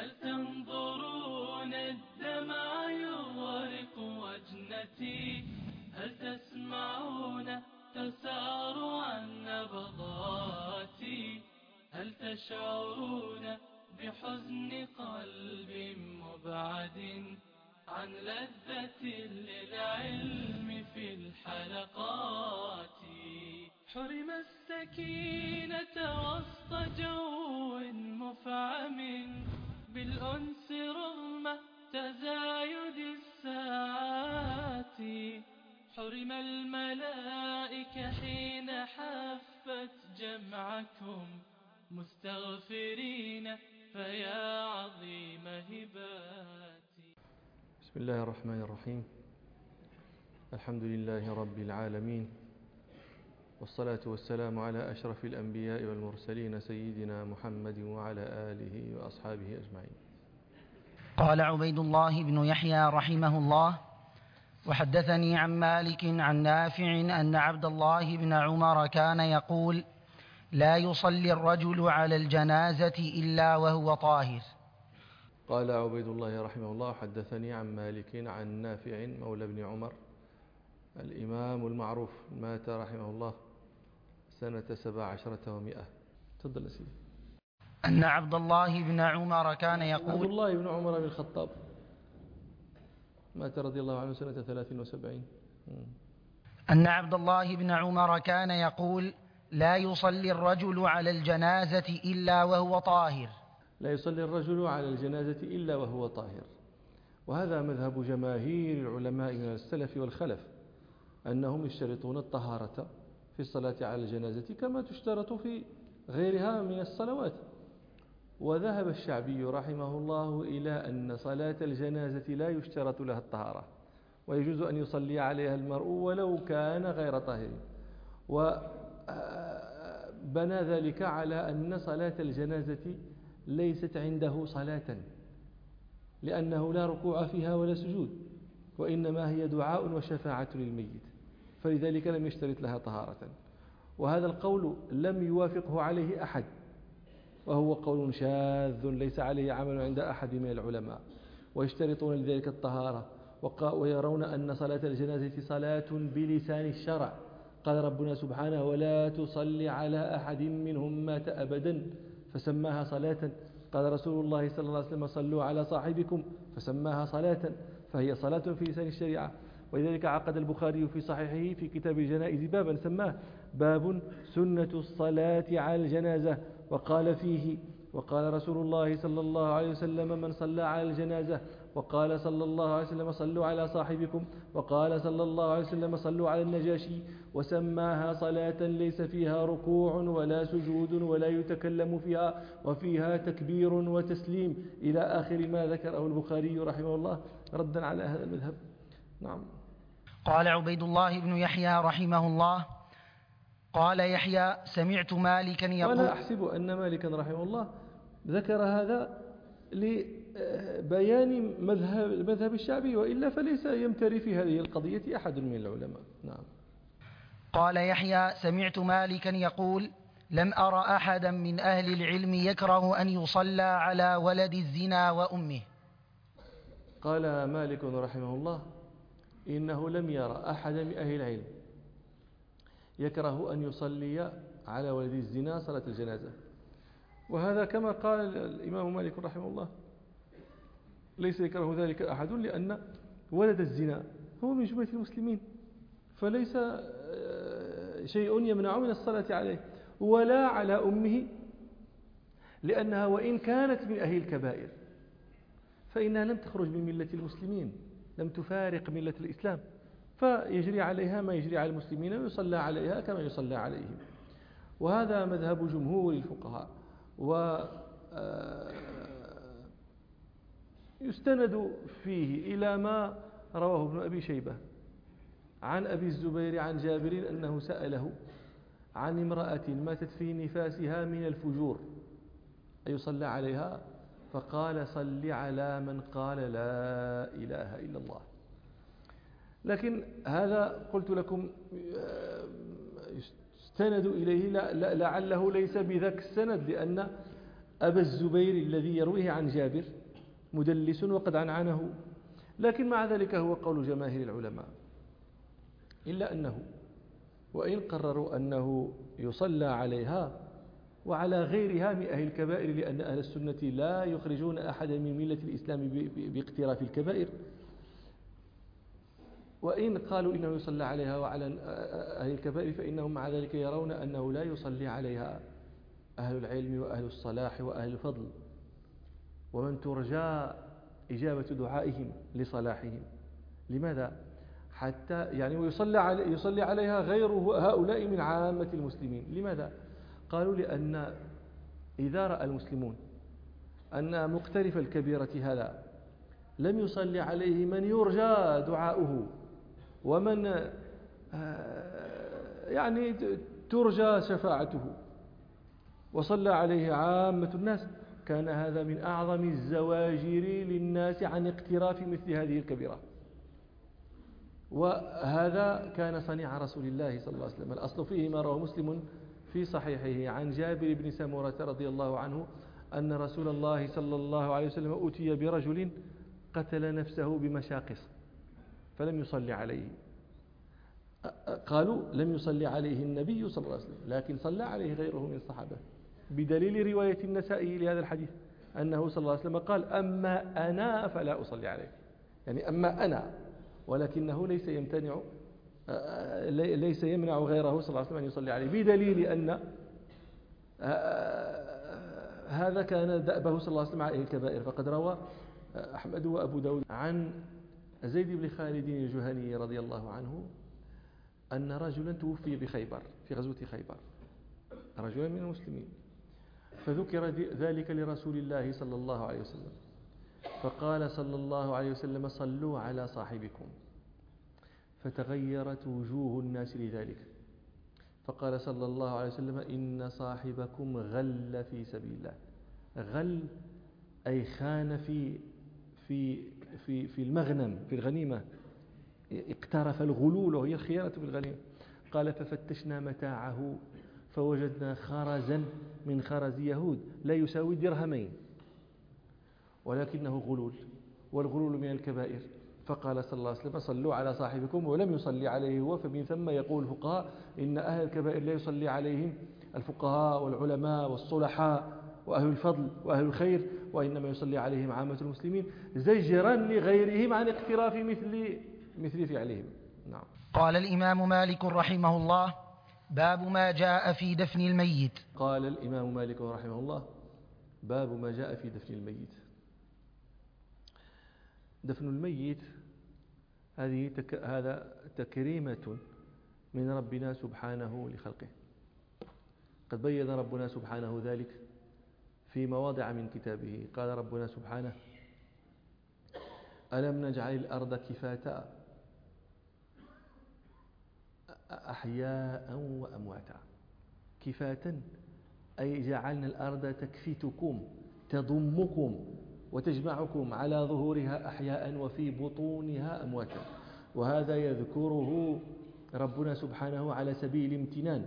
هل تنظرون الدمع يغرق وجنتي؟ هل تسمعون تسار عن نبضاتي؟ هل تشعرون بحزن قلب مبعد عن لذة للعلم في الحلقات؟ حرم السكينة وسط جو مفعم بالأنس رغم تزايد الساعات. حرم الملائكة حين حفت جمعكم مستغفرين فيا عظيم هباتي. بسم الله الرحمن الرحيم. الحمد لله رب العالمين، والصلاة والسلام على أشرف الأنبياء والمرسلين سيدنا محمد وعلى آله وأصحابه أجمعين. قال عبيد الله بن يحيى رحمه الله: وحدثني عن مالك عن نافع أن عبد الله بن عمر كان يقول: لا يصلي الرجل على الجنازة إلا وهو طاهر. قال عبيد الله رحمه الله: حدثني عن مالك عن نافع مولى بن عمر الإمام المعروف، مات رحمه الله سنة 17 و100. تفضل سيدي. أن عبد الله بن عمر كان يقول: عبد الله بن عمر بن الخطاب مات رضي الله عنه سنة 73. أن عبد الله بن عمر كان يقول: لا يصلي الرجل على الجنازة إلا وهو طاهر. لا يصلي الرجل على الجنازة إلا وهو طاهر. وهذا مذهب جماهير العلماء من السلف والخلف، أنهم يشترطون الطهارة في الصلاة على الجنازة كما تشترط في غيرها من الصلوات. وذهب الشعبي رحمه الله إلى أن صلاة الجنازة لا يشترط لها الطهارة، ويجوز أن يصلي عليها المرء ولو كان غير طاهر، وبنى ذلك على أن صلاة الجنازة ليست عنده صلاة، لأنه لا ركوع فيها ولا سجود، وإنما هي دعاء وشفاعة للميت، فلذلك لم يشترط لها طهارة. وهذا القول لم يوافقه عليه أحد، وهو قول شاذ ليس عليه عمل عند أحد من العلماء، ويشترطون لذلك الطهارة، ويرون أن صلاة الجنازة صلاة بلسان الشرع. قال ربنا سبحانه: ولا تصلي على أحد منهم مات أبدا، فسماها صلاة. قال رسول الله صلى الله عليه وسلم: صلوا على صاحبكم، فسماها صلاة، فهي صلاة في لسان الشريعة. ولذلك عقد البخاري في صحيحه في كتاب الجنائز بابا سماه باب سنة الصلاة على الجنازة، وقال فيه: وقال رسول الله صلى الله عليه وسلم: من صلى على الجنازة، وقال صلى الله عليه وسلم: صلوا على صاحبكم، وقال صلى الله عليه وسلم: صلوا على النجاشي. وسماها صلاة ليس فيها ركوع ولا سجود ولا يتكلم فيها، وفيها تكبير وتسليم، إلى آخر ما ذكره البخاري رحمه الله ردا على هذا المذهب. نعم. قال عبيد الله بن يحيى رحمه الله: قال يحيى: سمعت مالكا يقول. وأنا أحسب أن مالكا رحمه الله ذكر هذا لبيان مذهب الشعبي، وإلا فليس يمتري في هذه القضية أحد من العلماء. نعم. قال يحيى: سمعت مالكا يقول: لم أر أحدا من أهل العلم يكره أن يصلى على ولد الزنا وأمه. قال مالك رحمه الله: إنه لم يرى أحد من أهل العلم يكره أن يصلي على ولد الزنا صلاة الجنازة. وهذا كما قال الإمام مالك رحمه الله ليس يكره ذلك أحد، لأن ولد الزنا هو من جملة المسلمين، فليس شيء يمنع من الصلاة عليه ولا على أمه، لأنها وإن كانت من أهل الكبائر فإنها لم تخرج من ملة المسلمين، لم تفارق ملة الإسلام، فيجري عليها ما يجري على المسلمين ويصلى عليها كما يصلى عليهم. وهذا مذهب جمهور الفقهاء. ويستند فيه إلى ما رواه ابن أبي شيبة عن أبي الزبير عن جابر أنه سأله عن امرأة ماتت في نفاسها من الفجور أيصلى عليها؟ فقال: صل على من قال لا إله إلا الله. لكن هذا قلت لكم يستند إليه لعله ليس بذاك السند، لأن أبا الزبير الذي يرويه عن جابر مدلس وقد عنعنه، لكن مع ذلك هو قول جماهير العلماء، إلا أنه وإن قرروا أنه يصلى عليها وعلى غيرها من أهل الكبائر، لأن أهل السنة لا يخرجون أحدا من ملة الإسلام باقتراف الكبائر، وإن قالوا إنه يصلى عليها وعلى أهل الكبائر فإنهم مع ذلك يرون أنه لا يصلي عليها أهل العلم وأهل الصلاح وأهل الفضل، ومن ترجى إجابة دعائهم لصلاحهم. لماذا؟ حتى يعني يصلي عليها غير هؤلاء من عامة المسلمين. لماذا؟ قالوا لأن إذا رأى المسلمون أن مقترف الكبيرة هذا لم يصلي عليه من يرجى دعاؤه ومن يعني ترجى شفاعته وصلى عليه عامة الناس، كان هذا من أعظم الزواجر للناس عن اقتراف مثل هذه الكبيرة. وهذا كان صنيع رسول الله صلى الله عليه وسلم. الأصل فيه ما رواه مسلم في صحيحه عن جابر بن سمرة رضي الله عنه أن رسول الله صلى الله عليه وسلم أتي برجل قتل نفسه بمشاقص فلم يصلي عليه. قالوا لم يصلي عليه النبي صلى الله عليه وسلم، لكن صلى عليه غيره من الصحابة، بدليل رواية النسائي لهذا الحديث أنه صلى الله عليه وسلم قال: أما أنا فلا أصلي عليه، يعني أما أنا، ولكنه ليس يمنع غيره صلى الله عليه وسلم أن يصلي عليه، بدليل أن هذا كان دأبه صلى الله عليه وسلم عليه الكبائر. فقد روى أحمد وأبو داود عن زيد بن خالد الجهني رضي الله عنه أن رجلا توفي بخيبر في غزوة خيبر، رجلا من المسلمين، فذكر ذلك لرسول الله صلى الله عليه وسلم، فقال صلى الله عليه وسلم: صلوا على صاحبكم. فتغيرت وجوه الناس لذلك، فقال صلى الله عليه وسلم: إن صاحبكم غل في سبيل الله. غل أي خان في المغنم، في الغنيمة، اقترف الغلول وهي الخيانة في الغنيمة. قال: ففتشنا متاعه فوجدنا خرزا من خرز يهود لا يساوي درهمين، ولكنه غلول، والغلول من الكبائر. فقال صلى الله عليه وسلم: صلوا على صاحبكم، ولم يصلي عليه هو. فمن ثم يقول الفقهاء إن أهل الكبائر لا يصلي عليهم الفقهاء والعلماء والصلحاء وأهل الفضل وأهل الخير، وإنما يصلي عليهم عامة المسلمين زجرا لغيرهم عن اقتراف مثل فعلهم. نعم. قال الإمام مالك رحمه الله: باب ما جاء في دفن الميت. قال الإمام مالك رحمه الله: باب ما جاء في دفن الميت. دفن الميت هذا تكريمة من ربنا سبحانه لخلقه. قد بين ربنا سبحانه ذلك في مواضع من كتابه. قال ربنا سبحانه: ألم نجعل الأرض كفاتا أحياء وأمواتا. كفاتا أي جعلنا الأرض تكفتكم، تضمكم وتجمعكم على ظهورها أحياء وفي بطونها أمواتا. وهذا يذكره ربنا سبحانه على سبيل الامتنان،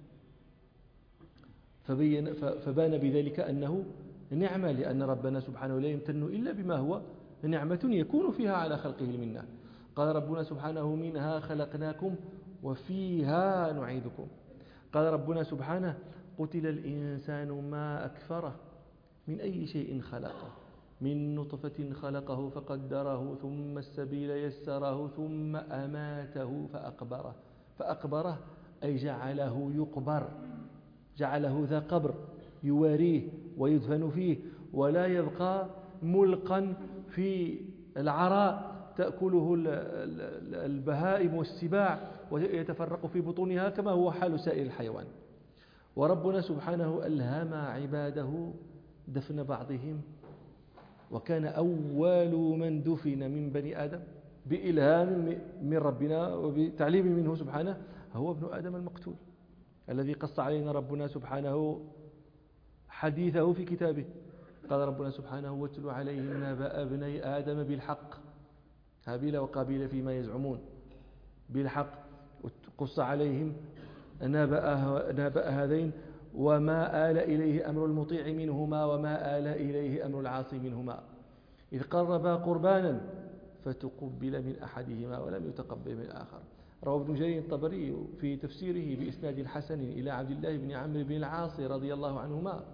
فبان بذلك أنه نعمة، لأن ربنا سبحانه لا يمتن إلا بما هو نعمة يكون فيها على خلقه المنة. قال ربنا سبحانه: منها خلقناكم وفيها نعيدكم. قال ربنا سبحانه: قتل الإنسان ما أكفره من أي شيء خلقه، من نطفة خلقه فقدره ثم السبيل يسره ثم أماته فأقبره أي جعله يقبر، جعله ذا قبر يواريه ويدفن فيه، ولا يبقى ملقا في العراء تأكله البهائم والسباع ويتفرق في بطونها كما هو حال سائر الحيوان. وربنا سبحانه ألهم عباده دفن بعضهم، وكان أول من دفن من بني آدم بإلهام من ربنا وبتعليم منه سبحانه هو ابن آدم المقتول، الذي قص علينا ربنا سبحانه حديثه في كتابه. قال ربنا سبحانه: واتل عليهم نبأ ابني آدم بالحق، هابيل وقابيل فيما يزعمون بالحق، قص عليهم نبأ هذين وما آل إليه أمر المطيع منهما وما آل إليه أمر العاصي منهما. إذ قربا قربانا فتقبل من أحدهما ولم يتقبل من الآخر. روى ابن جرير الطبري في تفسيره بإسناد حسن إلى عبد الله بن عمرو بن العاص رضي الله عنهما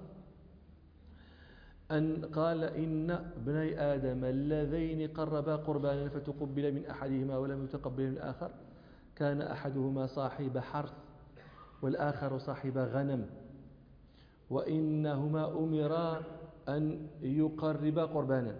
أن قال إن ابني آدم اللذين قربا قربانا فتقبل من أحدهما ولم يتقبل من الآخر كان أحدهما صاحب حرث والآخر صاحب غنم، وإنهما أمرا أن يقربا قربانا،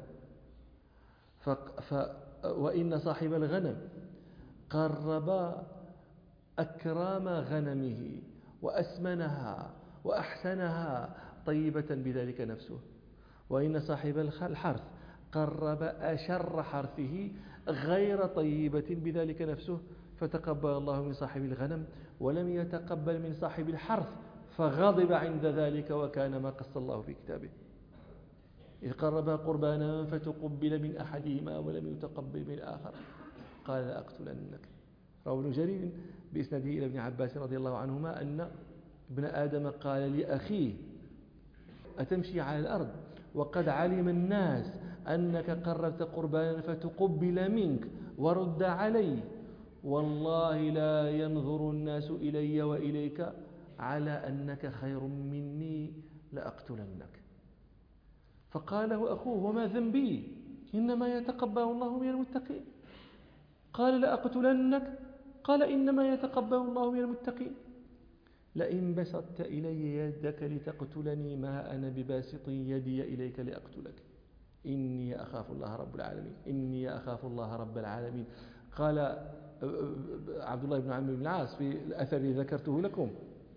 وإن صاحب الغنم قرب أكرام غنمه وأسمنها وأحسنها طيبة بذلك نفسه، وإن صاحب الحرث قرب أشر حرثه غير طيبة بذلك نفسه، فتقبل الله من صاحب الغنم ولم يتقبل من صاحب الحرث فغضب عند ذلك وكان ما قص الله في كتابه. إذ قربا قربانا فتقبل من أحدهما ولم يتقبل من الآخر قال لأقتلنك. روى ابن جرير بإسناده إلى ابن عباس رضي الله عنهما أن ابن آدم قال لأخيه أتمشي على الأرض وقد علم الناس أنك قربت قربانا فتقبل منك ورد علي، والله لا ينظر الناس إلي وإليك على أنك خير مني لأقتلنك. فقال له أخوه وما ذنبي إنما يتقبل الله من المتقين. قال لأقتلنك قال إنما يتقبل الله من المتقين. لئن بسطت إلي يدك لتقتلني ما أنا بباسط يدي إليك لأقتلك إني أخاف الله رب العالمين إني أخاف الله رب العالمين. قال عبد الله بن عمرو بن العاص في الأثر الذي ذكرته لكم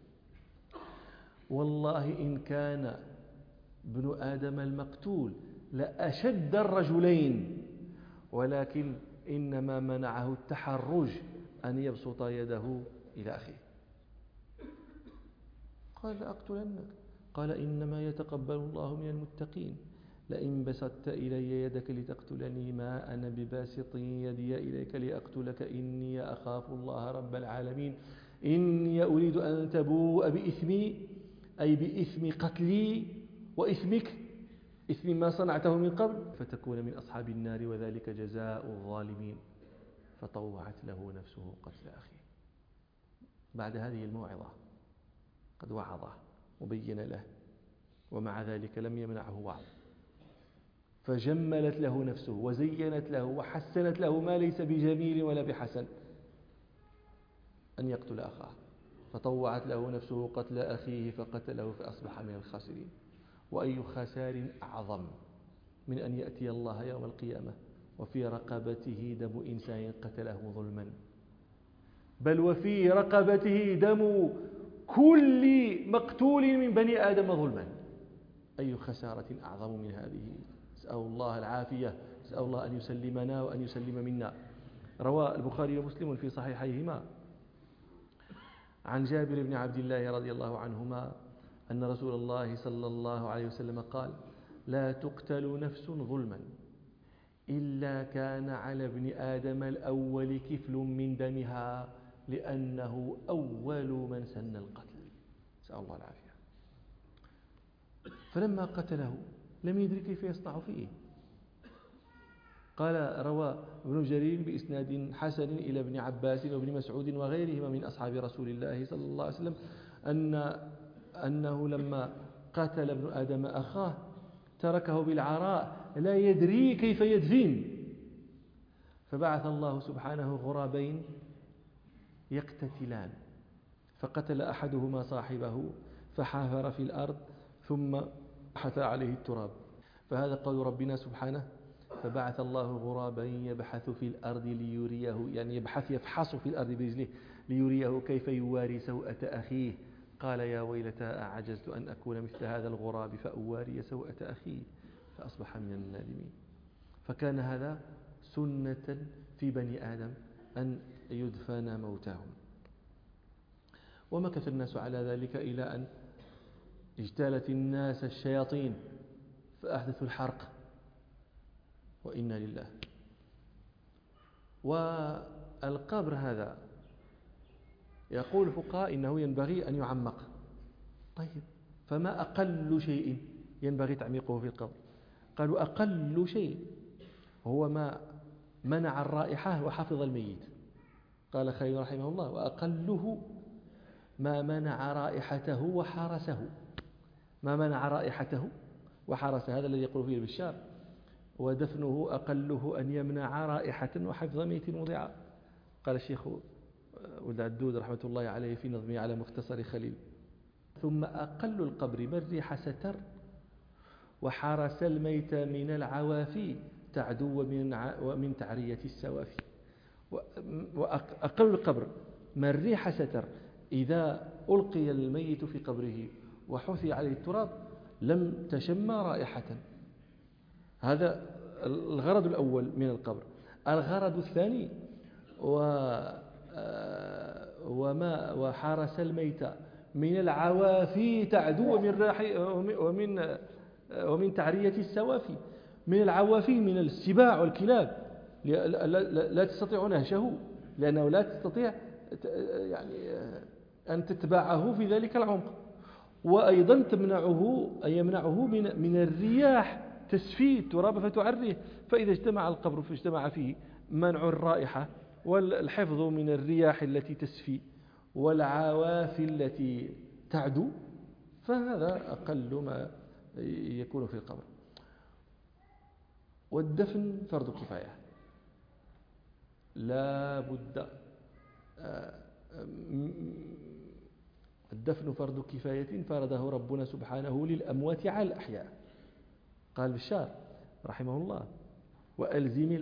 والله إن كان ابن آدم المقتول لأشد الرجلين، ولكن إنما منعه التحرج أن يبسط يده إلى أخيه. قال لأقتلنك قال إنما يتقبل الله من المتقين. لئن بسطت إلي يدك لتقتلني ما أنا بباسط يدي إليك لأقتلك إني أخاف الله رب العالمين إني أريد أن تبوء بإثمي أي بإثم قتلي وإثمك إثم ما صنعته من قبل فتكون من أصحاب النار وذلك جزاء الظالمين. فطوعت له نفسه قتل أخيه. بعد هذه الموعظة قد وعظه وبين له، ومع ذلك لم يمنعه وعظ، فجملت له نفسه وزينت له وحسنت له ما ليس بجميل ولا بحسن أن يقتل أخاه، فطوعت له نفسه قتل أخيه فقتله فأصبح من الخاسرين. وأي خسار أعظم من أن يأتي الله يوم القيامة وفي رقبته دم إنسان قتله ظلما، بل وفي رقبته دم كل مقتول من بني آدم ظلما. أي خسارة أعظم من هذه؟ نسأل الله العافية، نسأل الله أن يسلمنا وأن يسلم منا. روى البخاري ومسلم في صحيحيهما عن جابر بن عبد الله رضي الله عنهما أن رسول الله صلى الله عليه وسلم قال لا تقتل نفس ظلما إلا كان على ابن آدم الأول كفل من دمها لأنه أول من سن القتل. نسأل الله العافية. فلما قتله لم يدري كيف يصنع فيه. قال روى ابن جرير بإسناد حسن إلى ابن عباس وابن مسعود وغيرهما من أصحاب رسول الله صلى الله عليه وسلم أنه لما قتل ابن آدم أخاه تركه بالعراء لا يدري كيف يدفن، فبعث الله سبحانه غرابين يقتتلان، فقتل أحدهما صاحبه فحافر في الأرض ثم حثى عليه التراب. فهذا قول ربنا سبحانه فبعث الله غرابا يبحث في الأرض ليريه، يعني يفحص في الأرض برجله ليريه كيف يواري سوءة أخيه. قال يا ويلتى أعجزت أن أكون مثل هذا الغراب فأواري سوءة أخي فأصبح من النادمين. فكان هذا سنة في بني آدم أن يدفن موتاهم. ومكث الناس على ذلك إلى أن اجتالت الناس الشياطين فأحدثوا الحرق، وإنا لله. والقبر هذا يقول الفقهاء إنه ينبغي أن يعمق، طيب فما أقل شيء ينبغي تعميقه في القبر؟ قالوا أقل شيء هو ما منع الرائحة وحفظ الميت. قال خليل رحمه الله: وأقله ما منع رائحته وحرسه. ما منع رائحته وحرسه، هذا الذي يقول فيه البشار: ودفنه أقله أن يمنع رائحة وحفظ ميت وضع. قال الشيخ ولد عدود رحمة الله عليه في نظمه على مختصر خليل: ثم أقل القبر من ريح ستر وحرس الميت من العوافي تعدو ومن تعرية السوافي. وأقل القبر من ريح ستر، إذا ألقي الميت في قبره وحثي عليه التراب لم تشم رائحة. هذا الغرض الأول من القبر. الغرض الثاني: وحارس الميت من العوافي تعدو ومن تعرية السوافي. من العوافي من السباع والكلاب لا تستطيع نهشه، لأنه لا تستطيع يعني أن تتبعه في ذلك العمق. وأيضا يمنعه من الرياح تسفي التراب فتعريه. فإذا اجتمع القبر فاجتمع فيه منع الرائحة والحفظ من الرياح التي تسفي والعوافي التي تعدو، فهذا أقل ما يكون في القبر. والدفن فرض كفاية، لا بد. الدفن فرض كفاية فرضه ربنا سبحانه للأموات على الأحياء. قال بشار رحمه الله: وألزم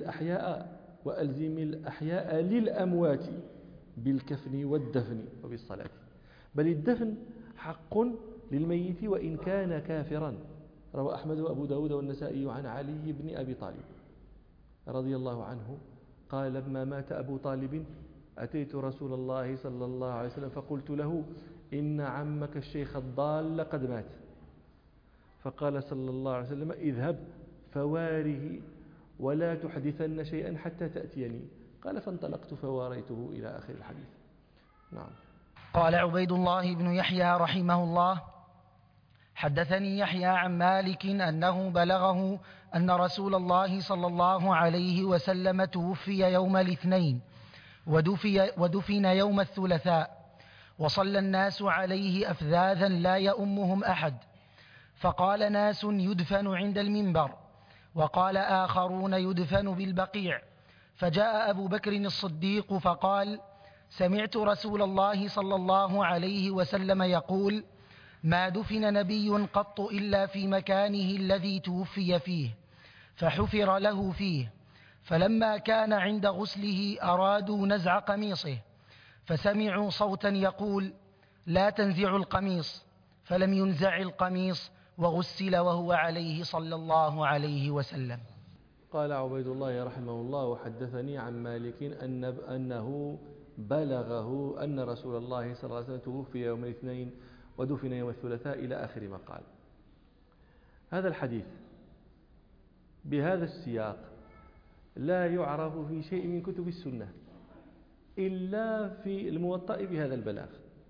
الأحياء للأموات بالكفن والدفن وبالصلاة. بل الدفن حق للميت وإن كان كافرا. روى أحمد وأبو داود والنسائي عن علي بن أبي طالب رضي الله عنه قال: لما مات أبو طالب أتيت رسول الله صلى الله عليه وسلم فقلت له: إن عمك الشيخ الضال قد مات. فقال صلى الله عليه وسلم: اذهب فواره ولا تحدثن شيئا حتى تأتيني. قال: فانطلقت فواريته إلى آخر الحديث. نعم. قال عبيد الله بن يحيى رحمه الله: حدثني يحيى عن مالك أنه بلغه أن رسول الله صلى الله عليه وسلم توفي يوم الاثنين ودفن يوم الثلاثاء، وصلى الناس عليه أفذاذا لا يؤمهم أحد. فقال ناس: يدفن عند المنبر، وقال آخرون: يدفن بالبقيع. فجاء أبو بكر الصديق فقال: سمعت رسول الله صلى الله عليه وسلم يقول: ما دفن نبي قط إلا في مكانه الذي توفي فيه، فحفر له فيه. فلما كان عند غسله أرادوا نزع قميصه، فسمعوا صوتا يقول: لا تنزعوا القميص، فلم ينزع القميص وغسل وهو عليه صلى الله عليه وسلم. قال عبيد الله رحمه الله: وحدثني عن مالك أنه بلغه أن رسول الله صلى الله عليه وسلم توفي يوم الاثنين ودفن يوم الثلاثاء إلى آخر ما قال. هذا الحديث بهذا السياق لا يعرف في شيء من كتب السنة إلا في الموطأ بهذا البلاغ.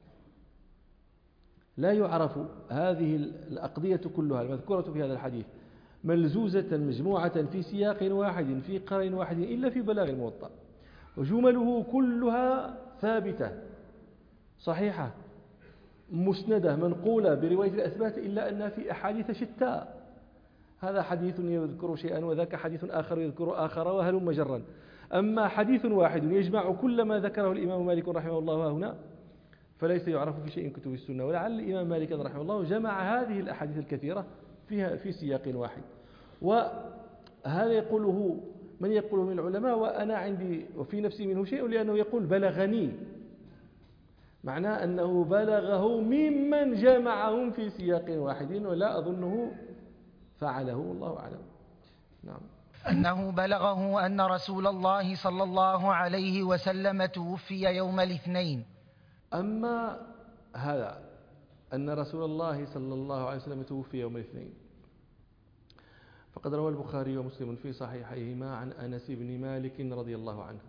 لا يعرف هذه الأقضية كلها المذكورة في هذا الحديث ملزوزة مجموعة في سياق واحد في قرن واحد إلا في بلاغ الموطأ، وجمله كلها ثابتة صحيحة مسندة منقولة برواية الأثبات، إلا أن في أحاديث شتى. هذا حديث يذكر شيئا وذاك حديث آخر يذكر آخر وهلم جرا. أما حديث واحد يجمع كل ما ذكره الإمام مالك رحمه الله هنا فليس يعرف في شيء من كتب السنة. ولعل الإمام مالك رحمه الله جمع هذه الأحاديث الكثيرة في سياق واحد. وهذا يقوله من يقوله من العلماء وأنا عندي وفي نفسي منه شيء، لأنه يقول بلغني، معناه أنه بلغه ممن جمعهم في سياق واحد، ولا أظنه فعله، والله أعلم. نعم. أنه بلغه أن رسول الله صلى الله عليه وسلم توفي يوم الاثنين. أما هذا أن رسول الله صلى الله عليه وسلم توفي يوم الاثنين فقد روى البخاري ومسلم في صحيحيهما عن أنس بن مالك رضي الله عنه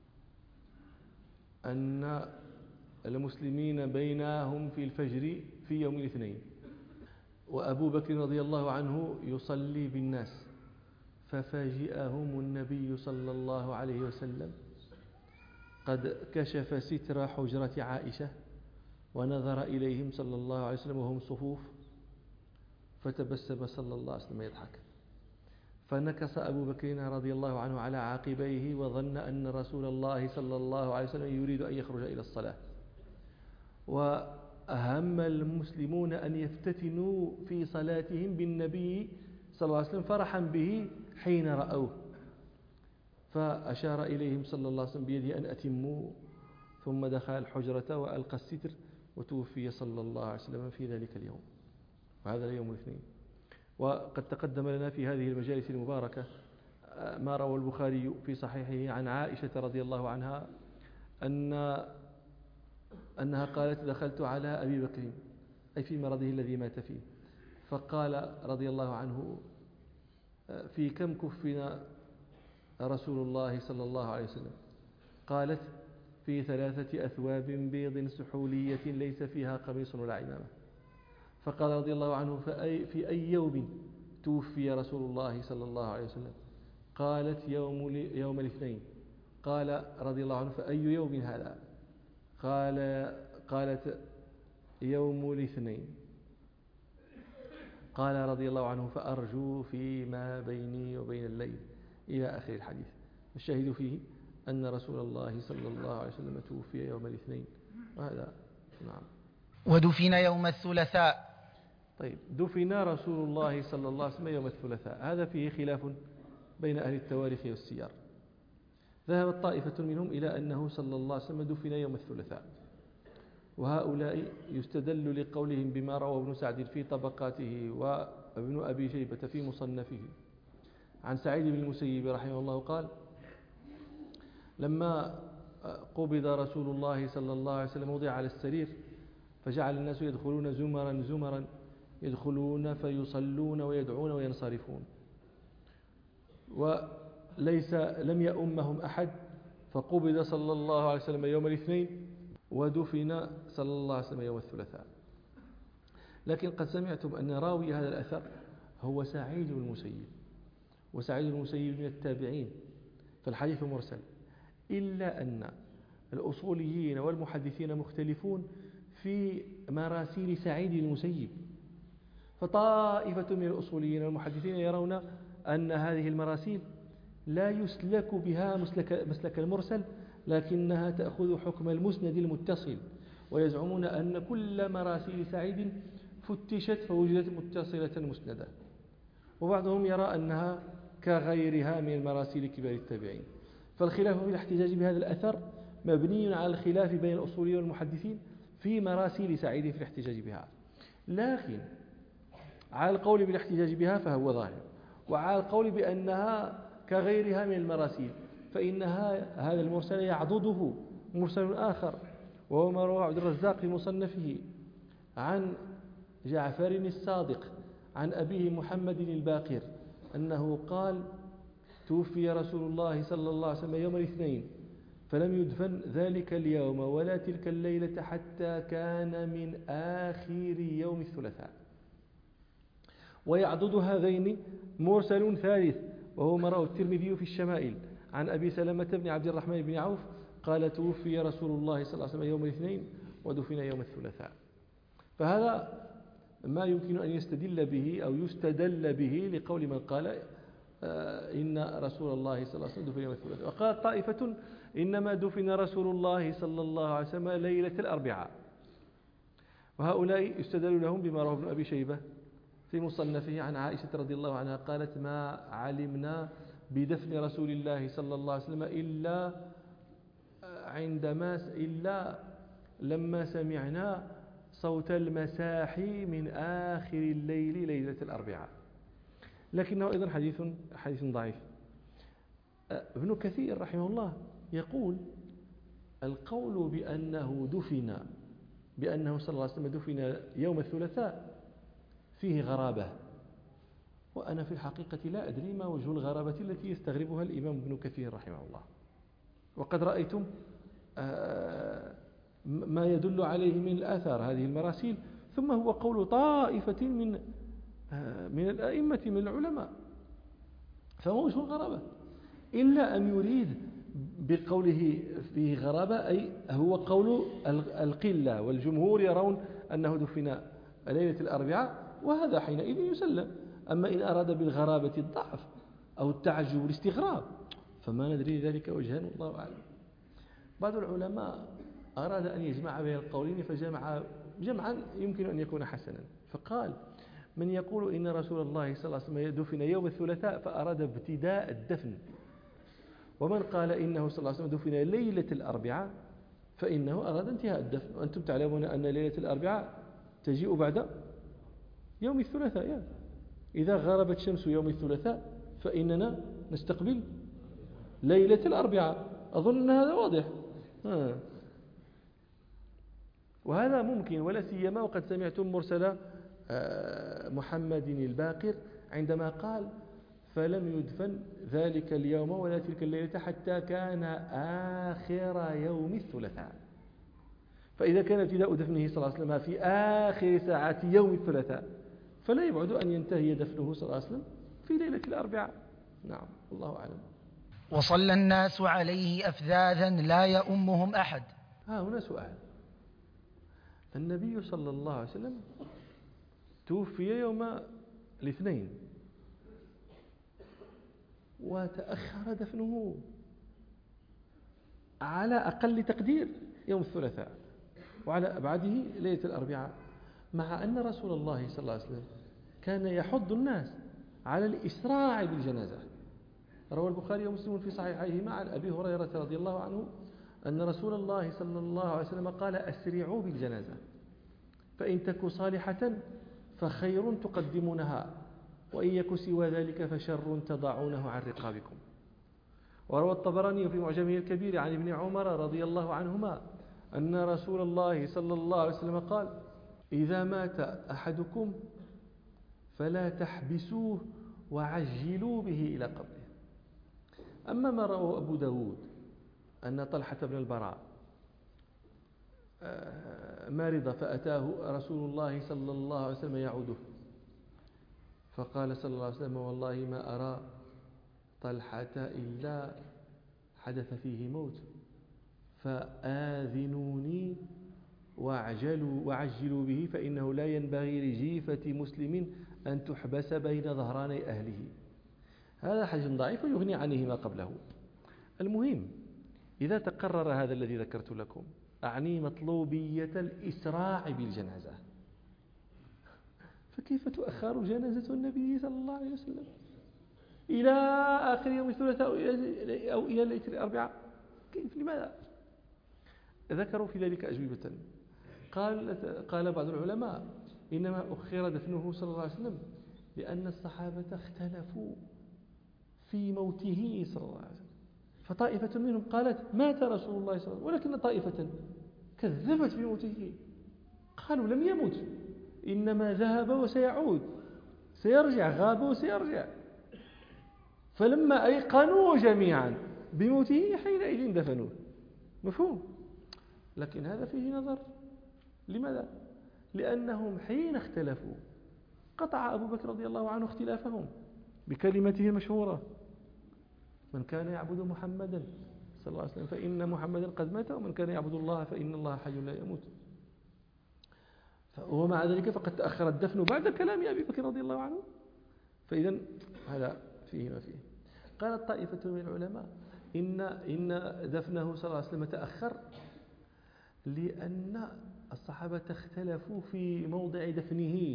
أن المسلمين بينهم في الفجر في يوم الاثنين، وأبو بكر رضي الله عنه يصلي بالناس، ففاجئهم النبي صلى الله عليه وسلم قد كشف ستر حجرة عائشة ونظر إليهم صلى الله عليه وسلم وهم صفوف، فتبسم صلى الله عليه وسلم يضحك، فنكص أبو بكر رضي الله عنه على عاقبيه وظن أن رسول الله صلى الله عليه وسلم يريد أن يخرج إلى الصلاة، وأهم المسلمون أن يفتتنوا في صلاتهم بالنبي صلى الله عليه وسلم فرحا به حين رأوه، فأشار إليهم صلى الله عليه وسلم بيده أن أتموا، ثم دخل الحجرة وألقى الستر، وتوفي صلى الله عليه وسلم في ذلك اليوم، وهذا اليوم الاثنين. وقد تقدم لنا في هذه المجالس المباركة ما روى البخاري في صحيحه عن عائشة رضي الله عنها أنها قالت: دخلت على أبي بكر، أي في مرضه الذي مات فيه، فقال رضي الله عنه: في كم كفنا رسول الله صلى الله عليه وسلم؟ قالت: في 3 أثواب بيض سحولية ليس فيها قميص ولا عمامة. فقال رضي الله عنه: في أي يوم توفي رسول الله صلى الله عليه وسلم؟ قالت: يوم الاثنين. قال رضي الله عنه: فأي يوم هذا؟ قالت: يوم الاثنين. قال رضي الله عنه: فأرجو فيما بيني وبين الليل، إلى آخر الحديث. الشاهد فيه أن رسول الله صلى الله عليه وسلم توفي يوم الاثنين، وهذا نعم. ودفن يوم الثلاثاء. طيب، دفن رسول الله صلى الله عليه وسلم يوم الثلاثاء، هذا فيه خلاف بين أهل التواريخ والسير. ذهبت طائفة منهم إلى أنه صلى الله عليه وسلم دفن يوم الثلاثاء، وهؤلاء يستدل لقولهم بما روى ابن سعد في طبقاته وابن أبي شيبة في مصنفه عن سعيد بن المسيب رحمه الله قال: لما قبض رسول الله صلى الله عليه وسلم وضع على السرير، فجعل الناس يدخلون زمرا زمرا، يدخلون فيصلون ويدعون وينصرفون، لم يؤمهم أحد، فقبض صلى الله عليه وسلم يوم الاثنين، ودفن صلى الله عليه وسلم يوم الثلاثاء. لكن قد سمعتم أن راوي هذا الأثر هو سعيد بن المسيب، وسعيد بن المسيب من التابعين، فالحديث مرسل، إلا أن الأصوليين والمحدثين مختلفون في مراسيل سعيد بن المسيب، فطائفة من الأصوليين والمحدثين يرون أن هذه المراسيل لا يسلك بها مسلك المرسل، لكنها تأخذ حكم المسند المتصل، ويزعمون أن كل مراسيل سعيد فتشت فوجدت متصلة مسندة، وبعضهم يرى أنها كغيرها من المراسيل كبار التابعين. فالخلاف في الاحتجاج بهذا الأثر مبني على الخلاف بين الأصوليين والمحدثين في مراسيل سعيد في الاحتجاج بها، لكن على القول بالاحتجاج بها فهو ظاهر، وعلى القول بأنها كغيرها من المراسيل فإن هذا المرسل يعضده مرسل آخر، وهو ما رواه عبد الرزاق في مصنفه عن جعفر الصادق عن أبيه محمد الباقر أنه قال: توفي رسول الله صلى الله عليه وسلم يوم الاثنين، فلم يدفن ذلك اليوم ولا تلك الليلة حتى كان من آخر يوم الثلاثاء. ويعضد هذين مرسل ثالث، وهو ما رواه الترمذي في الشمائل عن أبي سلمة بن عبد الرحمن بن عوف قال: توفي رسول الله صلى الله عليه وسلم يوم الاثنين ودفن يوم الثلاثاء. فهذا ما يمكن أن يستدل به أو يستدل به لقول من قال إن رسول الله صلى الله عليه وسلم دفن يوم الثلاثاء. وقال طائفة: إنما دفن رسول الله صلى الله عليه وسلم ليلة الأربعاء، وهؤلاء يستدل لهم بما رواه ابن أبي شيبة في مصنفه عن عائشة رضي الله عنها قالت: ما علمنا بدفن رسول الله صلى الله عليه وسلم إلا لما سمعنا صوت المساحي من آخر الليل ليلة الأربعاء. لكنه أيضا حديث ضعيف. ابن كثير رحمه الله يقول: القول بأنه صلى الله عليه وسلم دفن يوم الثلاثاء فيه غرابة، وأنا في الحقيقة لا أدري ما وجه الغرابة التي يستغربها الإمام ابن كثير رحمه الله. وقد رأيتم ما يدل عليه من الآثار هذه المراسيل ثم هو قول طائفة من الأئمة من العلماء، فهو وجه الغرابة، إلا أن يريد بقوله فيه غرابة أي هو قول القلة، والجمهور يرون أنه دفن ليلة الأربعاء، وهذا حينئذ يسلم. أما إن أراد بالغرابة الضعف أو التعجب والاستغراب فما ندري ذلك وجها، والله أعلم. بعض العلماء أراد أن يجمع بين القولين فجمع جمعا يمكن أن يكون حسنا، فقال: من يقول إن رسول الله صلى الله عليه وسلم دفن يوم الثلاثاء فأراد ابتداء الدفن، ومن قال إنه صلى الله عليه وسلم دفن ليلة الأربعاء فإنه أراد انتهاء الدفن. وأنتم تعلمون أن ليلة الأربعاء تجيء بعد يوم الثلاثاء، إذا غربت شمس يوم الثلاثاء فإننا نستقبل ليلة الأربعاء. أظن أن هذا واضح. وهذا ممكن، ولا سيما وقد سمعتم مرسل محمد الباقر عندما قال: فلم يدفن ذلك اليوم ولا تلك الليلة حتى كان آخر يوم الثلاثاء. فإذا كان ابتداء دفنه صلى الله عليه وسلم في آخر ساعات يوم الثلاثاء فلا يبعد أن ينتهي دفنه صلى الله عليه وسلم في ليلة الأربعاء. نعم، الله أعلم. وصلى الناس عليه أفذاذا لا يؤمهم أحد. هنا سؤال: النبي صلى الله عليه وسلم توفي يوم الاثنين وتأخر دفنه على أقل تقدير يوم الثلاثاء وعلى أبعده ليلة الأربعاء، مع أن رسول الله صلى الله عليه وسلم كان يحض الناس على الإسراع بالجنازة. روى البخاري ومسلم في صحيحيهما عن أبي هريرة رضي الله عنه أن رسول الله صلى الله عليه وسلم قال: أسرعوا بالجنازة فإن تك صالحة فخير تقدمونها، وإن يك سوى ذلك فشر تضعونه عن رقابكم. وروى الطبراني في معجمه الكبير عن ابن عمر رضي الله عنهما أن رسول الله صلى الله عليه وسلم قال: إذا مات أحدكم فلا تحبسوه وعجلوا به إلى قبره. أما ما رواه أبو داود أن طلحة بن البراء مرض فأتاه رسول الله صلى الله عليه وسلم يعوده، فقال صلى الله عليه وسلم: والله ما أرى طلحة إلا حدث فيه موت، فآذنوني وعجلوا به، فإنه لا ينبغي لجيفة مسلم أن تحبس بين ظهراني أهله. هذا حديث ضعيف ويغني عنه ما قبله. المهم، إذا تقرر هذا الذي ذكرت لكم أعني مطلوبية الإسراع بالجنازة، فكيف تؤخر جنازة النبي صلى الله عليه وسلم إلى آخر يوم الثلاثاء أو إلى ليلة الأربعاء؟ كيف؟ لماذا؟ ذكروا في ذلك أجوبة. قال بعض العلماء: إنما أخر دفنه صلى الله عليه وسلم لأن الصحابة اختلفوا في موته صلى الله عليه وسلم، فطائفة منهم قالت: مات رسول الله صلى الله عليه وسلم، ولكن طائفة كذبت بموته، قالوا: لم يمت، إنما ذهب وسيعود، سيرجع، غاب وسيرجع. فلما أيقنوا جميعا بموته حينئذ دفنوه. مفهوم؟ لكن هذا فيه نظر. لماذا؟ لأنهم حين اختلفوا قطع أبو بكر رضي الله عنه اختلافهم بكلمته المشهورة: من كان يعبد محمدا صلى الله عليه وسلم فإن محمدا قد مات، ومن كان يعبد الله فإن الله حي لا يموت. ومع ذلك فقد تأخر الدفن بعد كلام أبي بكر رضي الله عنه. فإذا هذا فيه ما فيه. قالت طائفة من العلماء إن دفنه صلى الله عليه وسلم تأخر لأن الصحابة اختلفوا في موضع دفنه،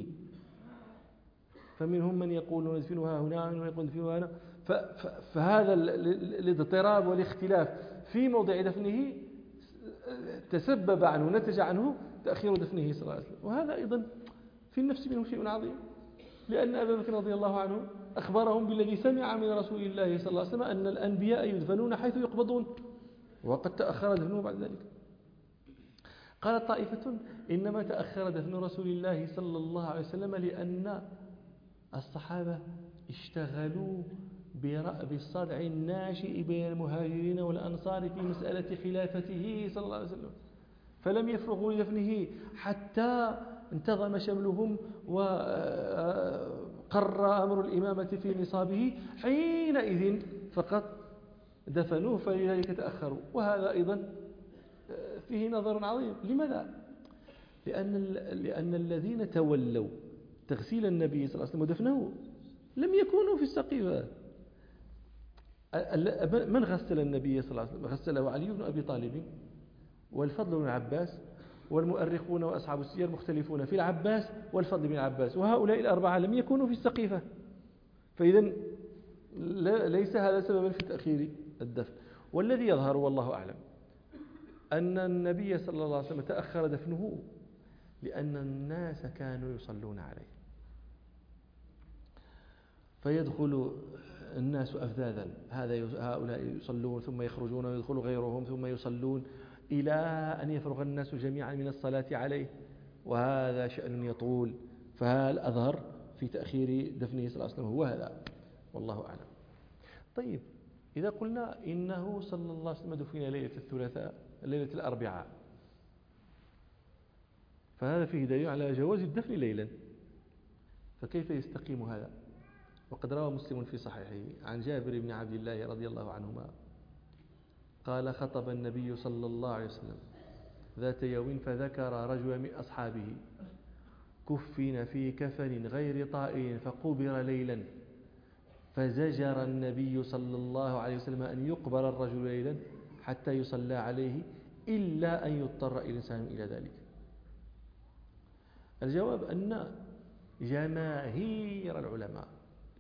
فمنهم من يقول ندفنها هنا ومن يقول ندفنها هنا، فهذا الاضطراب والاختلاف في موضع دفنه تسبب عنه، نتج عنه تأخير دفنه صلى الله عليه وسلم. وهذا أيضا في النفس منه شيء عظيم، لأن أبا بكر رضي الله عنه أخبرهم بالذي سمع من رسول الله صلى الله عليه وسلم أن الأنبياء يدفنون حيث يقبضون، وقد تأخر دفنه بعد ذلك. قال طائفة: إنما تأخر دفن رسول الله صلى الله عليه وسلم لأن الصحابة اشتغلوا برأب الصدع الناشئ بين المهاجرين والأنصار في مسألة خلافته صلى الله عليه وسلم، فلم يفرغوا لدفنه حتى انتظم شملهم وقر أمر الإمامة في نصابه، حينئذ فقط دفنوه، فلذلك تأخروا. وهذا أيضا فيه نظر عظيم. لماذا؟ لأن الذين تولوا تغسيل النبي صلى الله عليه وسلم ودفنه لم يكونوا في السقيفة. من غسل النبي صلى الله عليه وسلم؟ غسله علي بن أبي طالب والفضل بن العباس، والمؤرخون وأصحاب السير مختلفون في العباس والفضل بن العباس، وهؤلاء الأربعة لم يكونوا في السقيفة. فإذا ليس هذا سببا في تأخير الدفن. والذي يظهر والله أعلم أن النبي صلى الله عليه وسلم تأخر دفنه لأن الناس كانوا يصلون عليه، فيدخل الناس أفذاذا، هؤلاء يصلون ثم يخرجون ويدخل غيرهم ثم يصلون إلى أن يفرغ الناس جميعا من الصلاة عليه، وهذا شأن يطول. فالأظهر في تأخير دفنه صلى الله عليه وسلم هو هذا، والله أعلم. طيب، إذا قلنا إنه صلى الله عليه وسلم دفن ليلة الثلاثاء ليلة الأربعاء، فهذا فيه دليل على جواز الدفن ليلا، فكيف يستقيم هذا؟ وقد روى مسلم في صحيحه عن جابر بن عبد الله رضي الله عنهما قال: خطب النبي صلى الله عليه وسلم ذات يوم فذكر رجلا من أصحابه كفن في كفن غير طائل فقبر ليلا، فزجر النبي صلى الله عليه وسلم أن يقبر الرجل ليلا حتى يصلى عليه إلا أن يضطر الإنسان إلى ذلك. الجواب أن جماهير العلماء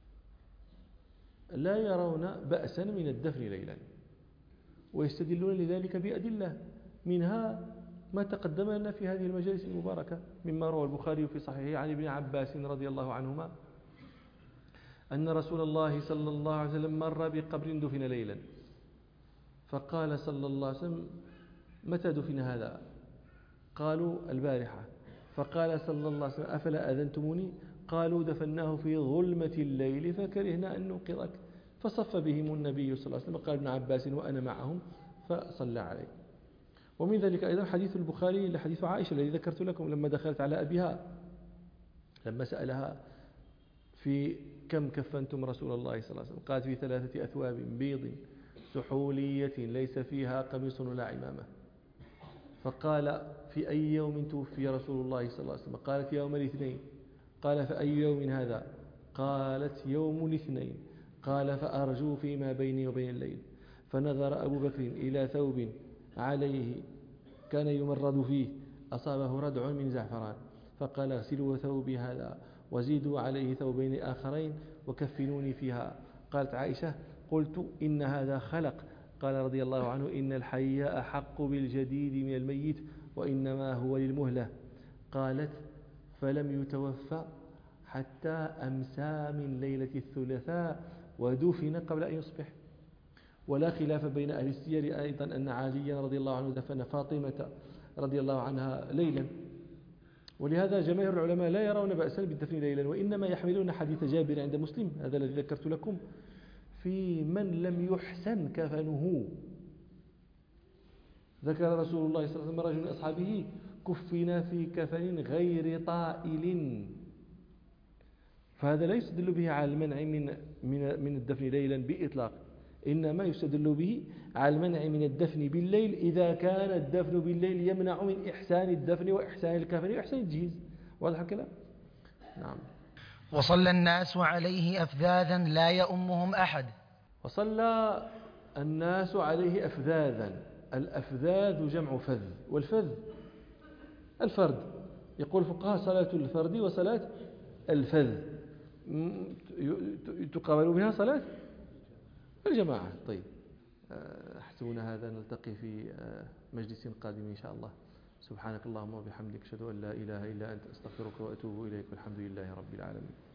لا يرون بأسا من الدفن ليلا، ويستدلون لذلك بأدلة، منها ما تقدم لنا في هذه المجالس المباركة مما روى البخاري في صحيحه عن ابن عباس رضي الله عنهما أن رسول الله صلى الله عليه وسلم مر بقبر دفن ليلا، فقال صلى الله عليه وسلم: متى دفن هذا؟ قالوا: البارحة. فقال صلى الله عليه وسلم: أفلا أذنتموني؟ قالوا: دفناه في ظلمة الليل فكرهنا أن نوقظك. فصف بهم النبي صلى الله عليه وسلم، قال ابن عباس وأنا معهم، فصلى عليه. ومن ذلك أيضا حديث البخاري لحديث عائشة الذي ذكرت لكم لما دخلت على أبيها لما سألها في كم كفنتم رسول الله صلى الله عليه وسلم، قالت: في 3 أثواب بيض سحولية ليس فيها قميص ولا عمامة. فقال: في أي يوم توفي رسول الله صلى الله عليه وسلم؟ قالت: يوم الاثنين. قال: فأي يوم هذا؟ قالت: يوم الاثنين. قال: فأرجو فيما بيني وبين الليل. فنظر أبو بكر إلى ثوب عليه كان يمرض فيه أصابه ردع من زعفران، فقال: اغسلوا ثوبي هذا وزيدوا عليه ثوبين آخرين وكفنوني فيها. قالت عائشة: قلت: إن هذا خلق. قال رضي الله عنه: إن الحي أحق بالجديد من الميت وإنما هو للمهلة. قالت: فلم يتوفى حتى أمسى من ليلة الثلاثاء ودفن قبل أن يصبح. ولا خلاف بين أهل السير أيضا أن عليا رضي الله عنه دفن فاطمة رضي الله عنها ليلا، ولهذا جماهير العلماء لا يرون بأسا بالدفن ليلا، وإنما يحملون حديث جابر عند مسلم هذا الذي ذكرت لكم في من لم يحسن كفنه. ذكر رسول الله صلى الله عليه وسلم رجل من أصحابه كفن في كفن غير طائل، فهذا لا يستدل به على المنع من الدفن ليلا بإطلاق، إنما يستدل به على المنع من الدفن بالليل إذا كان الدفن بالليل يمنع من إحسان الدفن وإحسان الكفن وإحسان التجهيز. واضح الكلام؟ نعم. وصلى الناس عليه أفذاذا لا يؤمهم أحد. وصلى الناس عليه أفذاذا. الأفذاذ جمع فذ، والفذ الفرد. يقول الفقهاء: صلاة الفرد وصلاة الفذ تقابل بها صلاة الجماعة. طيب، أحسبون هذا، نلتقي في مجلس قادم إن شاء الله. سبحانك اللهم وبحمدك، أشهد أن لا إله إلا أنت، أستغفرك وأتوب إليك، والحمد لله رب العالمين.